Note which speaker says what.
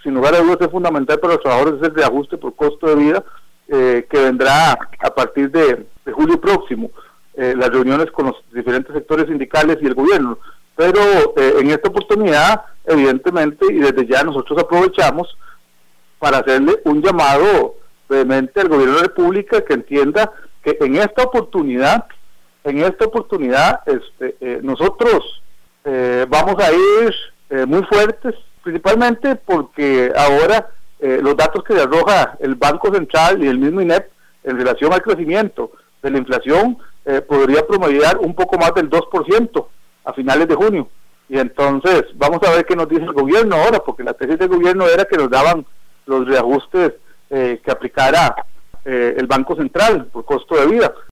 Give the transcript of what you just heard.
Speaker 1: sin lugar a dudas es fundamental para los trabajadores es el reajuste por costo de vida que vendrá a partir de julio próximo, las reuniones con los diferentes sectores sindicales y el gobierno. Pero en esta oportunidad, evidentemente, y desde ya nosotros aprovechamos para hacerle un llamado vehemente al gobierno de la República que entienda que en esta oportunidad nosotros vamos a ir muy fuertes, principalmente porque ahora los datos que arroja el Banco Central y el mismo INEP en relación al crecimiento de la inflación podría promediar un poco más del 2% a finales de junio. Y entonces vamos a ver qué nos dice el gobierno ahora, porque la tesis del gobierno era que nos daban los reajustes que aplicara el Banco Central por costo de vida.